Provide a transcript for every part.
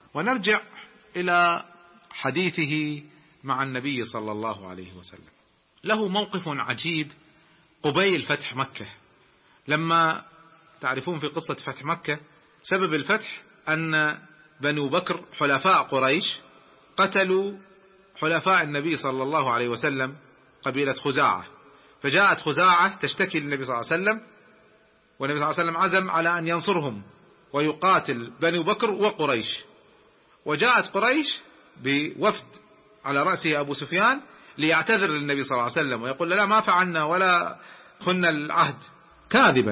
ونرجع إلى حديثه مع النبي صلى الله عليه وسلم. له موقف عجيب قبيل فتح مكة، لما تعرفون في قصة فتح مكة سبب الفتح أن بنو بكر حلفاء قريش قتلوا حلفاء النبي صلى الله عليه وسلم قبيلة خزاعة، فجاءت خزاعة تشتكي للنبي صلى الله عليه وسلم، والنبي صلى الله عليه وسلم عزم على أن ينصرهم ويقاتل بنو بكر وقريش. وجاءت قريش بوفد على رأسه أبو سفيان ليعتذر للنبي صلى الله عليه وسلم ويقول لا ما فعلنا ولا خنا العهد كاذبا.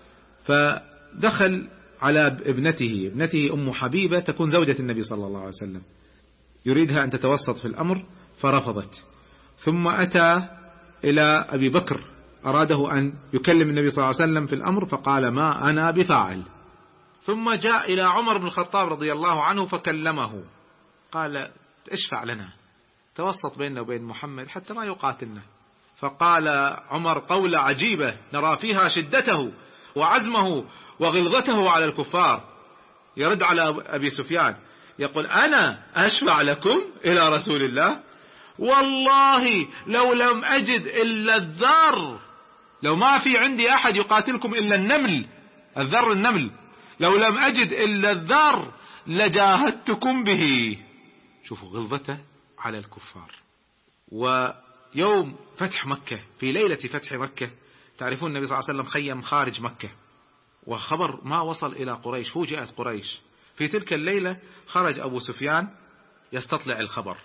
فدخل على ابنته أم حبيبة تكون زوجة النبي صلى الله عليه وسلم، يريدها أن تتوسط في الأمر فرفضت. ثم أتى إلى أبي بكر أراده أن يكلم النبي صلى الله عليه وسلم في الأمر فقال ما أنا بفاعل. ثم جاء إلى عمر بن الخطاب رضي الله عنه فكلمه، قال اشفع لنا، توسط بيننا وبين محمد حتى ما يقاتلنا. فقال عمر قولة عجيبة نرى فيها شدته وعزمه وغلظته على الكفار. يرد على أبي سفيان يقول أنا أشفع لكم إلى رسول الله؟ والله لو لم أجد إلا الذر، لو ما في عندي أحد يقاتلكم إلا النمل، الذر النمل، لو لم أجد إلا الذر لجاهدتكم به. شوفوا غلظته على الكفار. ويوم فتح مكة، في ليلة فتح مكة، تعرفون النبي صلى الله عليه وسلم خيم خارج مكة، وخبر ما وصل إلى قريش، فوجئت قريش. في تلك الليلة خرج أبو سفيان يستطلع الخبر،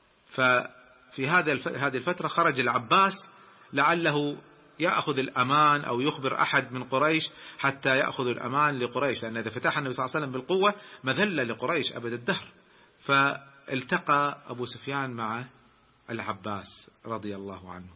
ففي هذه الفترة خرج العباس لعله يأخذ الأمان أو يخبر أحد من قريش حتى يأخذ الأمان لقريش، لأن إذا فتح النبي صلى الله عليه وسلم بالقوة مذلة لقريش أبد الدهر. فالتقى أبو سفيان مع العباس رضي الله عنه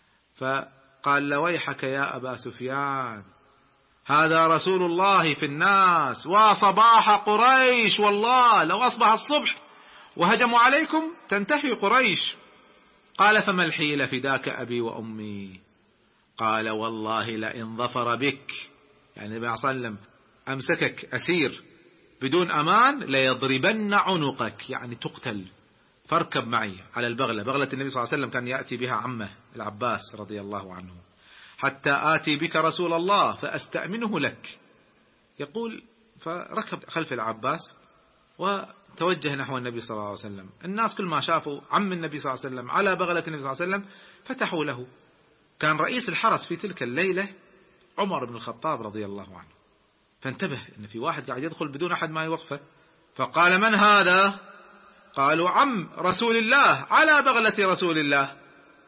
فقال ويحك يا أبا سفيان، هذا رسول الله في الناس وصباح قريش، والله لو أصبح الصبح وهجموا عليكم تنتهي قريش. قال فما الحيلة فداك أبي وأمي؟ قال والله لئن ظفر بك، يعني النبي صلى الله عليه وسلم أمسكك أسير بدون أمان ليضربن عنقك، يعني تقتل، فاركب معي على البغلة. بغلة النبي صلى الله عليه وسلم كان يأتي بها عمه العباس رضي الله عنه، حتى آتي بك رسول الله فأستأمنه لك. يقول فركب خلف العباس وتوجه نحو النبي صلى الله عليه وسلم. الناس كل ما شافوا عم النبي صلى الله عليه وسلم على بغلة النبي صلى الله عليه وسلم فتحوا له. كان رئيس الحرس في تلك الليلة عمر بن الخطاب رضي الله عنه، فانتبه ان في واحد قاعد يدخل بدون احد ما يوقفه، فقال من هذا؟ قالوا عم رسول الله على بغلة رسول الله.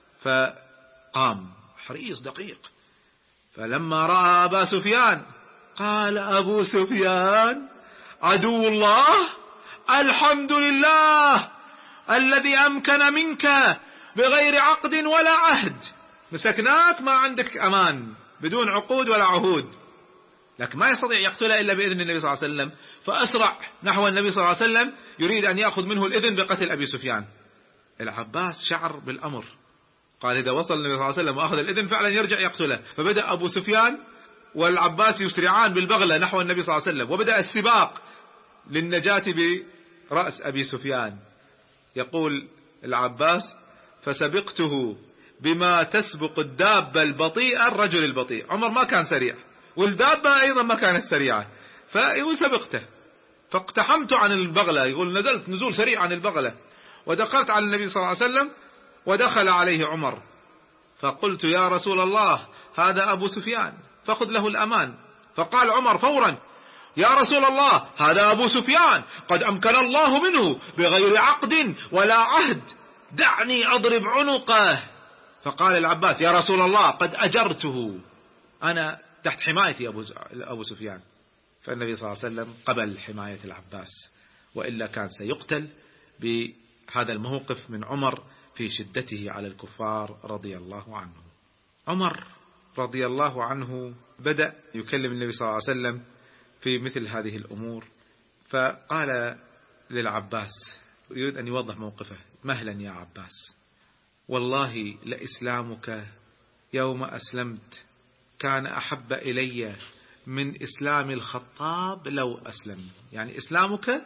فقام حريص دقيق، فلما رأى أبا سفيان قال أبو سفيان عدو الله، الحمد لله الذي أمكن منك بغير عقد ولا عهد، مسكناك ما عندك أمان بدون عقود ولا عهود، لكن ما يستطيع يقتله إلا بإذن النبي صلى الله عليه وسلم. فأسرع نحو النبي صلى الله عليه وسلم يريد أن يأخذ منه الإذن بقتل أبي سفيان. العباس شعر بالأمر، قال إذا وصل النبي صلى الله عليه وسلم وأخذ الإذن فعلا يرجع يقتله. فبدأ أبو سفيان والعباس يسرعان بالبغلة نحو النبي صلى الله عليه وسلم، وبدأ السباق للنجاة برأس أبي سفيان. يقول العباس فسبقته بما تسبق الدابة البطيئة الرجل البطيء. عمر ما كان سريع والدابة أيضا ما كانت سريعة، فسبقته فاقتحمت عن البغلة، يقول نزلت نزول سريع عن البغلة ودخلت على النبي صلى الله عليه وسلم، ودخل عليه عمر فقلت يا رسول الله هذا أبو سفيان فخذ له الأمان. فقال عمر فورا يا رسول الله هذا أبو سفيان قد أمكن الله منه بغير عقد ولا عهد، دعني أضرب عنقه. فقال العباس يا رسول الله قد أجرته، أنا تحت حمايتي أبو سفيان. فالنبي صلى الله عليه وسلم قبل حماية العباس، وإلا كان سيقتل بهذا الموقف من عمر في شدته على الكفار رضي الله عنه. عمر رضي الله عنه بدأ يكلم النبي صلى الله عليه وسلم في مثل هذه الأمور، فقال للعباس يريد أن يوضح موقفه مهلا يا عباس، والله لإسلامك يوم أسلمت كان أحب إلي من إسلام الخطاب لو أسلم. يعني إسلامك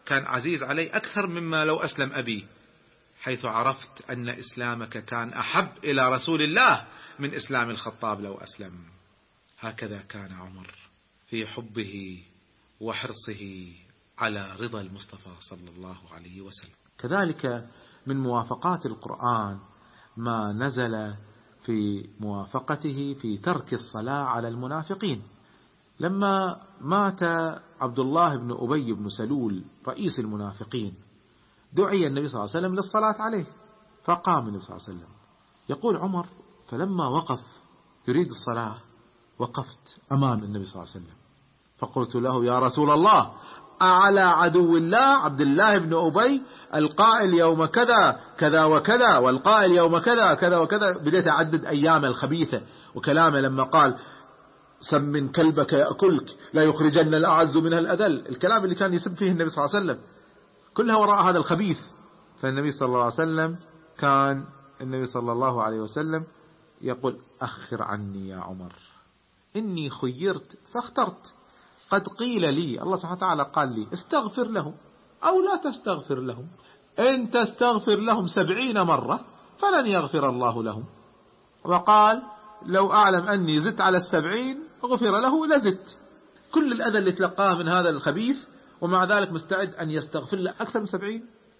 كان عزيز علي أكثر مما لو أسلم أبي، حيث عرفت أن إسلامك كان أحب إلى رسول الله من إسلام الخطاب لو أسلم. هكذا كان عمر في حبه وحرصه على رضا المصطفى صلى الله عليه وسلم. كذلك من موافقات القرآن ما نزل في موافقته في ترك الصلاة على المنافقين. لما مات عبد الله بن أبي بن سلول رئيس المنافقين، دعي النبي صلى الله عليه وسلم للصلاة عليه، فقام النبي صلى الله عليه وسلم. يقول عمر: فلما وقف يريد الصلاة وقفت أمام النبي صلى الله عليه وسلم، فقلت له: يا رسول الله، أعلى عدو الله عبد الله بن أبي القائل يوم كذا كذا وكذا، والقائل يوم كذا كذا وكذا. بديت أعدد أيام الخبيثة وكلامه لما قال: سمن كلبك يأكلك لا يخرجن الأعز منها الأذل، الكلام اللي كان يسب فيه النبي صلى الله عليه وسلم كلها وراء هذا الخبيث. فالنبي صلى الله عليه وسلم كان النبي صلى الله عليه وسلم يقول: أخر عني يا عمر، إني خيرت فاخترت. قد قيل لي، الله سبحانه وتعالى قال لي: استغفر لهم أو لا تستغفر لهم، إن تستغفر لهم 70 مرة فلن يغفر الله لهم. وقال: لو أعلم أني زدت على 70 غفر له لزدت. كل الأذى اللي تلقاه من هذا الخبيث ومع ذلك مستعد أن يستغفر له أكثر من 70.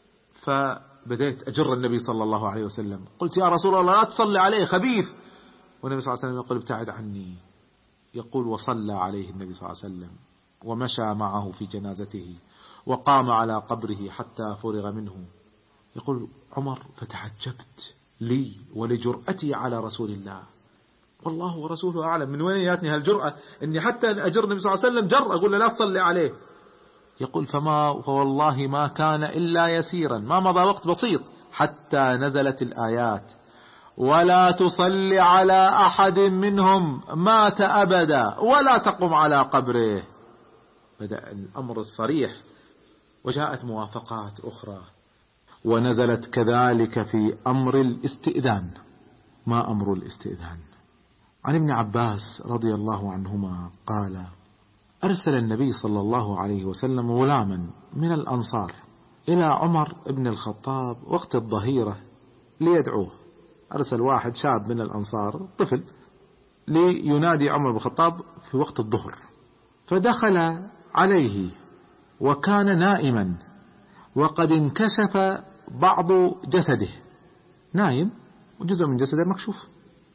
فبدأت أجر النبي صلى الله عليه وسلم، قلت: يا رسول الله لا تصلي عليه خبيث. والنبي صلى الله عليه وسلم يقول: ابتعد عني. يقول: وصلى عليه النبي صلى الله عليه وسلم ومشى معه في جنازته وقام على قبره حتى فرغ منه. يقول عمر: فتعجبت لي ولجرأتي على رسول الله، والله ورسوله أعلم من وين جاتني هالجرأة إني حتى أجر النبي صلى الله عليه وسلم جرأة أقول له لا تصلي عليه. يقول: فوالله ما كان إلا يسيرا، ما مضى وقت بسيط حتى نزلت الآيات: ولا تصلي على أحد منهم مات أبدا ولا تقم على قبره. بدأ الأمر الصريح، وجاءت موافقات أخرى ونزلت كذلك في أمر الاستئذان. ما أمر الاستئذان؟ عن ابن عباس رضي الله عنهما قال: أرسل النبي صلى الله عليه وسلم غلاما من الأنصار إلى عمر بن الخطاب وقت الظهيرة ليدعوه. أرسل واحد شاب من الأنصار، طفل، لينادي عمر بن الخطاب في وقت الظهر. فدخل عليه وكان نائما وقد انكشف بعض جسده، نايم وجزء من جسده مكشوف.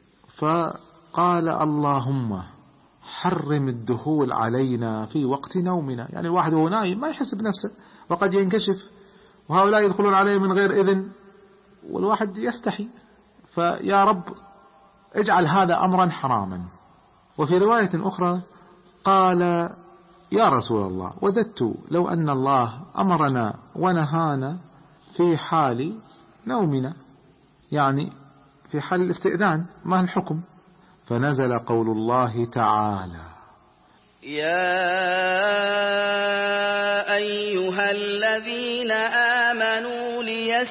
فقال: اللهم حرم الدخول علينا في وقت نومنا. يعني الواحد وهو نايم ما يحس بنفسه وقد ينكشف، وهؤلاء يدخلون عليه من غير إذن والواحد يستحي. فيا رب اجعل هذا أمرا حراما. وفي رواية أخرى قال: يا رسول الله، وددت لو أن الله أمرنا ونهانا في حال نومنا، يعني في حال الاستئذان، ما الحكم؟ فنزل قول الله تعالى: يا أيها الذين آمنوا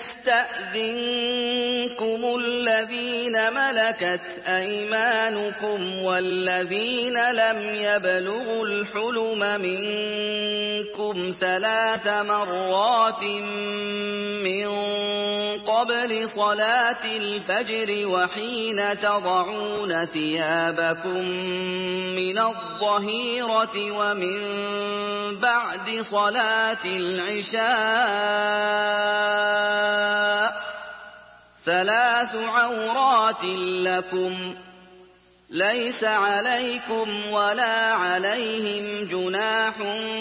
ليستأذنكم الذين ملكت أيمانكم والذين لم يبلغوا الحلم منكم 3 مرات من قبل صلاة الفجر وحين تضعون ثيابكم من الظهيرة ومن بعد صلاة العشاء، 3 عورات لكم ليس عليكم ولا عليهم جناح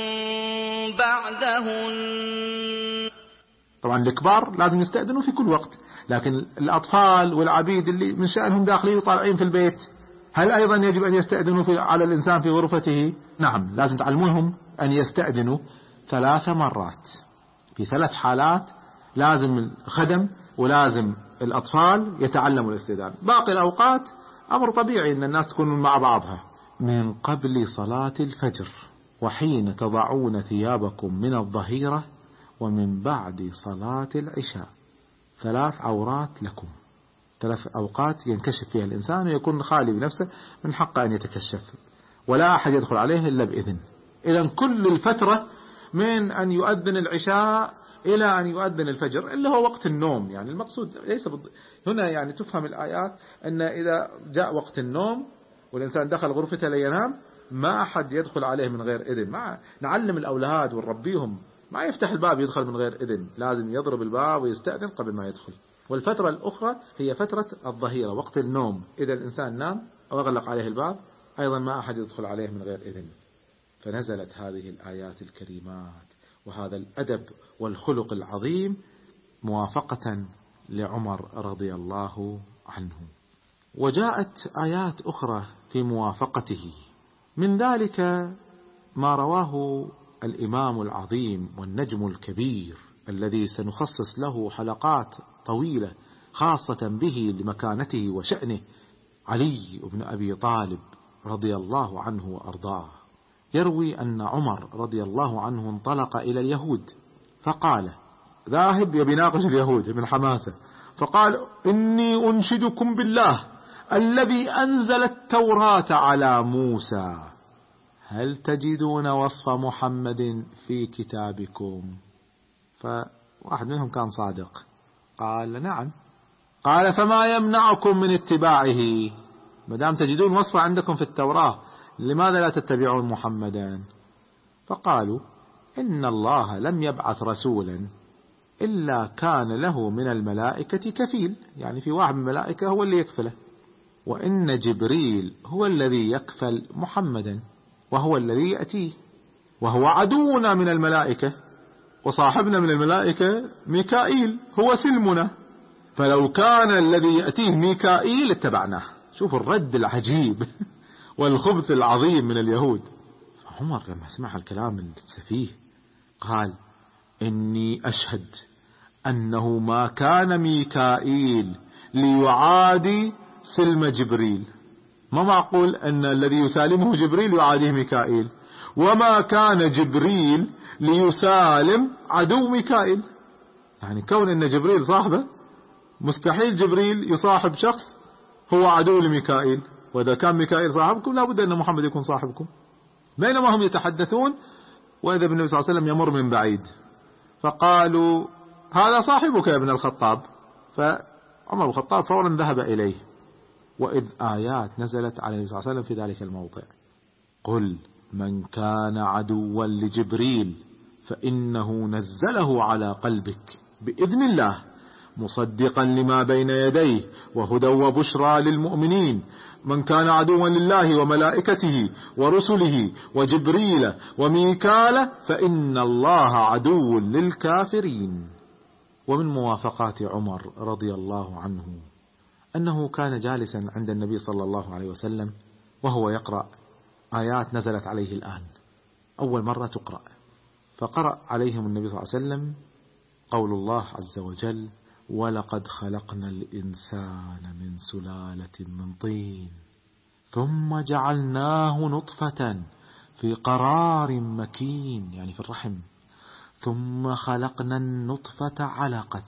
بعدهن. طبعا الكبار لازم يستأذنوا في كل وقت، لكن الأطفال والعبيد اللي من شأنهم داخلين وطالعين في البيت، هل أيضا يجب أن يستأذنوا على الإنسان في غرفته؟ نعم، لازم تعلمونهم أن يستأذنوا 3 مرات. في 3 حالات لازم الخدم ولازم الأطفال يتعلموا الاستئذان. باقي الأوقات أمر طبيعي أن الناس تكون مع بعضها. من قبل صلاة الفجر وحين تضعون ثيابكم من الظهيرة ومن بعد صلاة العشاء، 3 عورات لكم. 3 أوقات ينكشف فيها الإنسان ويكون خالي بنفسه، من حقه أن يتكشف ولا أحد يدخل عليه إلا بإذن. إذن كل الفترة من أن يؤذن العشاء إلى أن يؤذن الفجر، اللي هو وقت النوم. يعني المقصود ليس هنا يعني تفهم الآيات أن إذا جاء وقت النوم والإنسان دخل غرفته لينام ما أحد يدخل عليه من غير إذن. ما نعلم الأولاد ونربيهم ما يفتح الباب يدخل من غير إذن، لازم يضرب الباب ويستأذن قبل ما يدخل. والفترة الأخرى هي فترة الظهيرة وقت النوم، إذا الإنسان نام أو أغلق عليه الباب أيضا ما أحد يدخل عليه من غير إذن. فنزلت هذه الآيات الكريمات وهذا الأدب والخلق العظيم موافقة لعمر رضي الله عنه. وجاءت آيات أخرى في موافقته، من ذلك ما رواه الإمام العظيم والنجم الكبير الذي سنخصص له حلقات طويلة خاصة به لمكانته وشأنه، علي بن أبي طالب رضي الله عنه وأرضاه. يروي أن عمر رضي الله عنه انطلق إلى اليهود فقال، ذاهب يبي يناقش اليهود من حماسة، فقال إني أنشدكم بالله الذي أنزل التوراة على موسى، هل تجدون وصف محمد في كتابكم؟ فواحد منهم كان صادق قال نعم. قال فما يمنعكم من اتباعه؟ مدام تجدون وصفه عندكم في التوراة لماذا لا تتبعون محمدا؟ فقالوا إن الله لم يبعث رسولا إلا كان له من الملائكة كفيل، يعني في واحد من الملائكة هو اللي يكفله، وإن جبريل هو الذي يكفل محمدا وهو الذي يأتيه، وهو عدونا من الملائكة وصاحبنا من الملائكة ميكائيل هو سلمنا، فلو كان الذي يأتيه ميكائيل اتبعناه. شوفوا الرد العجيب والخبث العظيم من اليهود. عمر لما سمع الكلام السفيه قال إني أشهد أنه ما كان ميكائيل ليعادي سلم جبريل، ما معقول أن الذي يسالمه جبريل يعاديه ميكائيل، وما كان جبريل ليسالم عدو ميكائيل. يعني كون أن جبريل صاحبه مستحيل جبريل يصاحب شخص هو عدو لميكائيل، وإذا كان ميكائيل صاحبكم لابد أن محمد يكون صاحبكم. بينما هم يتحدثون وإذا النبي صلى الله عليه وسلم يمر من بعيد، فقالوا هذا صاحبك يا ابن الخطاب، فعمر بن الخطاب فورا ذهب إليه، وإذ آيات نزلت عليه صلى الله عليه وسلم في ذلك الموضع، قل من كان عدوا لجبريل فإنه نزله على قلبك بإذن الله مصدقا لما بين يديه وهدى وبشرى للمؤمنين، من كان عدوا لله وملائكته ورسله وجبريل وميكال فإن الله عدو للكافرين. ومن موافقات عمر رضي الله عنه أنه كان جالسا عند النبي صلى الله عليه وسلم وهو يقرأ آيات نزلت عليه الآن أول مرة تقرأ، فقرأ عليهم النبي صلى الله عليه وسلم قول الله عز وجل ولقد خلقنا الإنسان من سلالة من طين ثم جعلناه نطفة في قرار مكين، يعني في الرحم، ثم خلقنا النطفة علقة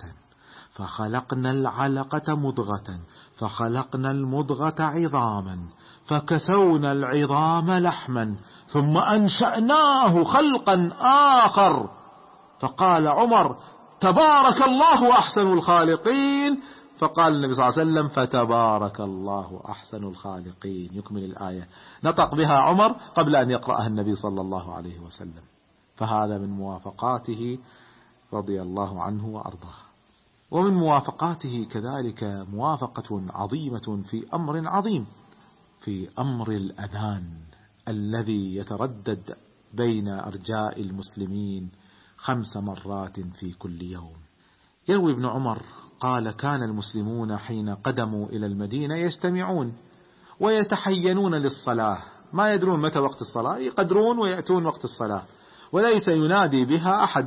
فخلقنا العلقة مضغة فخلقنا المضغة عظاما فكسونا العظام لحما ثم أنشأناه خلقا آخر. فقال عمر تبارك الله أحسن الخالقين، فقال النبي صلى الله عليه وسلم فتبارك الله أحسن الخالقين. يكمل الآية، نطق بها عمر قبل أن يقرأها النبي صلى الله عليه وسلم. فهذا من موافقاته رضي الله عنه وأرضاه. ومن موافقاته كذلك موافقة عظيمة في أمر عظيم، في أمر الأذان الذي يتردد بين أرجاء المسلمين 5 مرات في كل يوم. يروي ابن عمر قال كان المسلمون حين قدموا إلى المدينة يجتمعون ويتحينون للصلاة، ما يدرون متى وقت الصلاة، يقدرون ويأتون وقت الصلاة وليس ينادي بها أحد.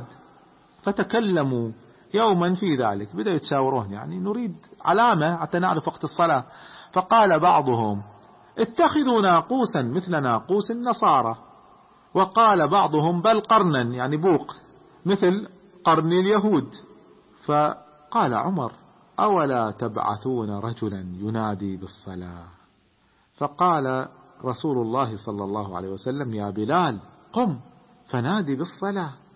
فتكلموا يوما في ذلك، بدأوا يتشاورون يعني نريد علامة حتى نعرف وقت الصلاة. فقال بعضهم اتخذوا ناقوسا مثل ناقوس النصارى، وقال بعضهم بل قرنا يعني بوق مثل قرن اليهود. فقال عمر أولا تبعثون رجلا ينادي بالصلاة؟ فقال رسول الله صلى الله عليه وسلم يا بلال قم فنادي بالصلاة.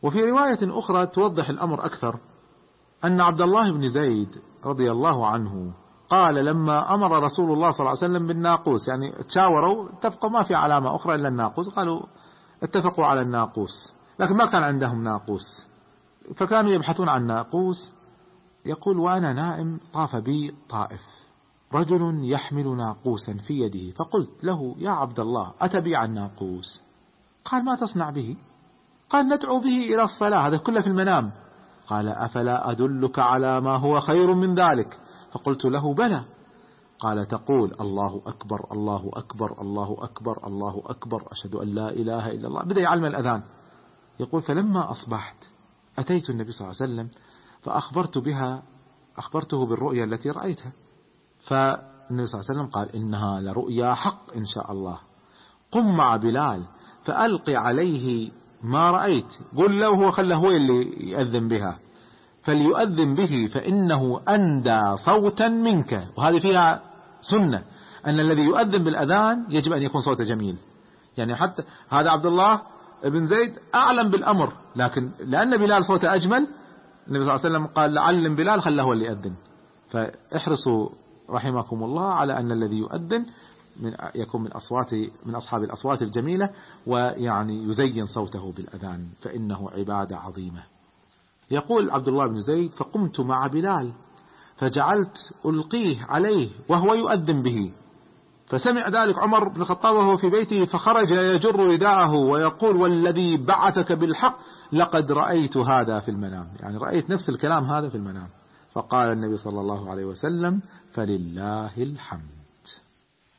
وفي رواية أخرى توضح الأمر أكثر أن عبد الله بن زيد رضي الله عنه قال لما أمر رسول الله صلى الله عليه وسلم بالناقوس، يعني تشاوروا اتفقوا ما في علامة أخرى إلا الناقوس، قالوا اتفقوا على الناقوس، لكن ما كان عندهم ناقوس، فكانوا يبحثون عن ناقوس. يقول وأنا نائم طاف بي طائف رجل يحمل ناقوسا في يده، فقلت له يا عبد الله أتبيع الناقوس؟ قال ما تصنع به؟ قال ندعو به إلى الصلاة، هذا كله في المنام. قال أفلا أدلك على ما هو خير من ذلك؟ فقلت له بلى. قال تقول الله أكبر الله أكبر الله أكبر الله أكبر أشهد أن لا إله إلا الله. بدأ يعلم الأذان. يقول فلما أصبحت أتيت النبي صلى الله عليه وسلم أخبرته بالرؤيا التي رأيتها، فالنبي صلى الله عليه وسلم قال إنها لرؤيا حق إن شاء الله، قم مع بلال فألقي عليه ما رأيت، قل له هو خله هو اللي يؤذن بها، فليؤذن به فإنه أندى صوتا منك. وهذه فيها سنة أن الذي يؤذن بالأذان يجب أن يكون صوته جميل، يعني حتى هذا عبد الله بن زيد أعلم بالأمر، لكن لأن بلال صوته أجمل النبي صلى الله عليه وسلم قال لعلم بلال خله هو اللي يؤذن. فاحرصوا رحمكم الله على أن الذي يؤذن يكون من أصحاب الأصوات الجميلة، ويعني يزين صوته بالأذان فإنه عبادة عظيمة. يقول عبد الله بن زيد فقمت مع بلال فجعلت ألقيه عليه وهو يؤذن به، فسمع ذلك عمر بن الخطاب وهو في بيته فخرج يجر رداءه ويقول والذي بعثك بالحق لقد رأيت هذا في المنام، يعني رأيت نفس الكلام هذا في المنام. فقال النبي صلى الله عليه وسلم فلله الحمد.